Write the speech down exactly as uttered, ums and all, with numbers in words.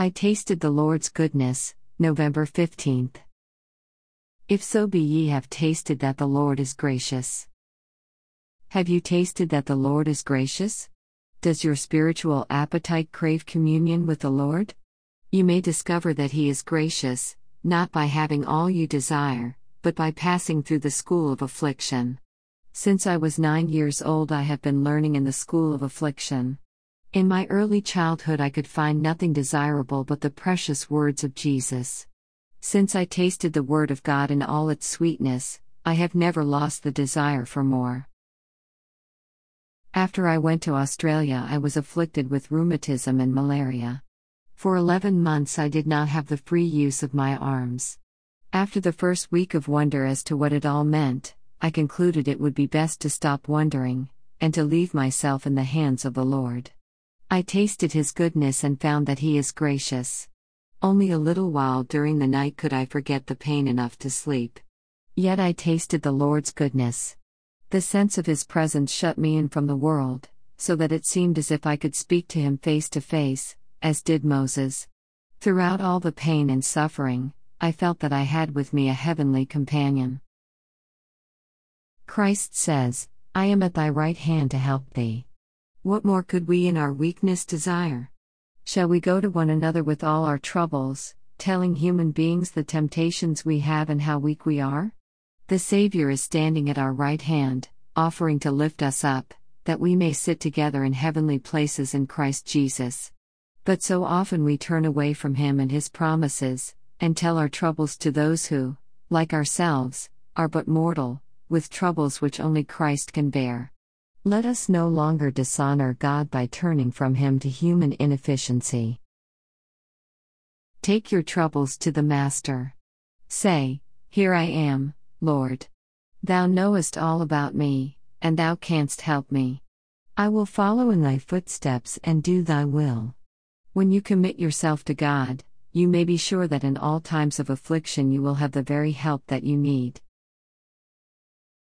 I tasted the Lord's goodness, November fifteenth. If so be ye have tasted that the Lord is gracious. Have you tasted that the Lord is gracious? Does your spiritual appetite crave communion with the Lord? You may discover that He is gracious, not by having all you desire, but by passing through the school of affliction. Since I was nine years old, I have been learning in the school of affliction. In my early childhood, I could find nothing desirable but the precious words of Jesus. Since I tasted the Word of God in all its sweetness, I have never lost the desire for more. After I went to Australia, I was afflicted with rheumatism and malaria. For eleven months I did not have the free use of my arms. After the first week of wonder as to what it all meant, I concluded it would be best to stop wondering, and to leave myself in the hands of the Lord. I tasted His goodness and found that He is gracious. Only a little while during the night could I forget the pain enough to sleep. Yet I tasted the Lord's goodness. The sense of His presence shut me in from the world, so that it seemed as if I could speak to Him face to face, as did Moses. Throughout all the pain and suffering, I felt that I had with me a heavenly companion. Christ says, "I am at thy right hand to help thee." What more could we in our weakness desire? Shall we go to one another with all our troubles, telling human beings the temptations we have and how weak we are? The Savior is standing at our right hand, offering to lift us up, that we may sit together in heavenly places in Christ Jesus. But so often we turn away from Him and His promises, and tell our troubles to those who, like ourselves, are but mortal, with troubles which only Christ can bear. Let us no longer dishonor God by turning from Him to human inefficiency. Take your troubles to the Master. Say, "Here I am, Lord. Thou knowest all about me, and Thou canst help me. I will follow in Thy footsteps and do Thy will." When you commit yourself to God, you may be sure that in all times of affliction you will have the very help that you need.